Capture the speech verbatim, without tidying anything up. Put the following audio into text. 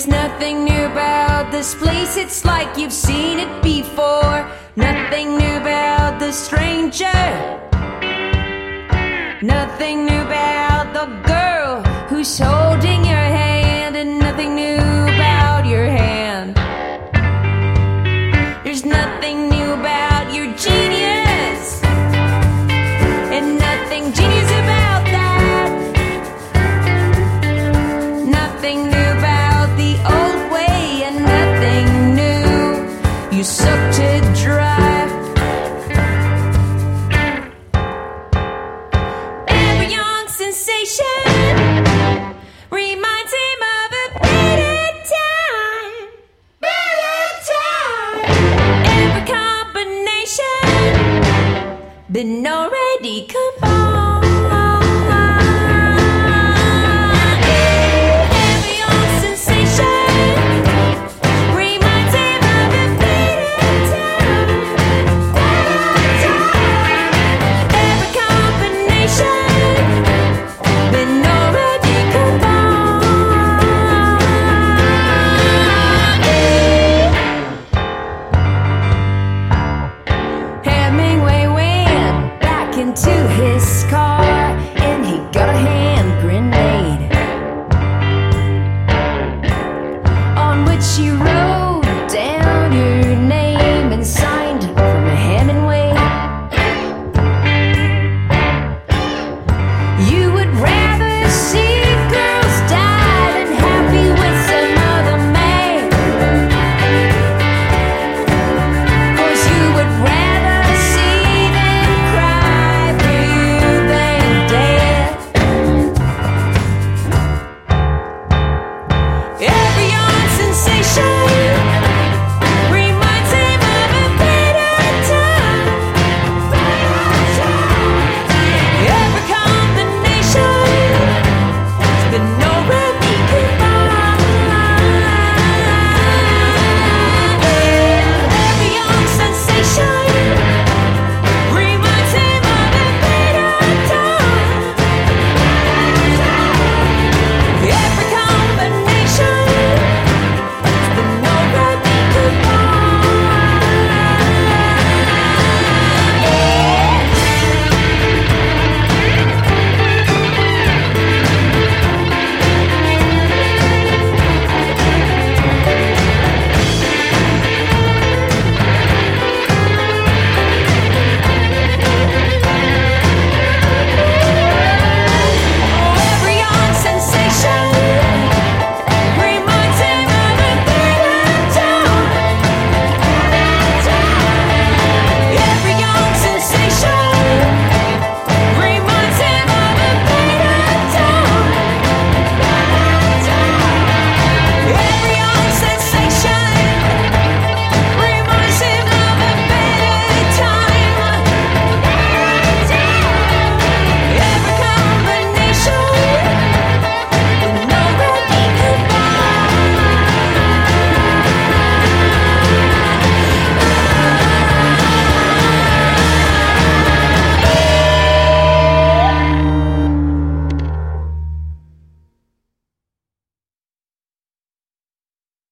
There's nothing new about this place, it's like you've seen it before. Nothing new about the stranger. Nothing new about the girl who's holding your hand, and nothing new about your hand. There's nothing new about your genius, and nothing genius about that. Nothing new about the old way, and nothing new you sucked it dry. Every young sensation reminds him of a better time. Better time. Every combination been already combined.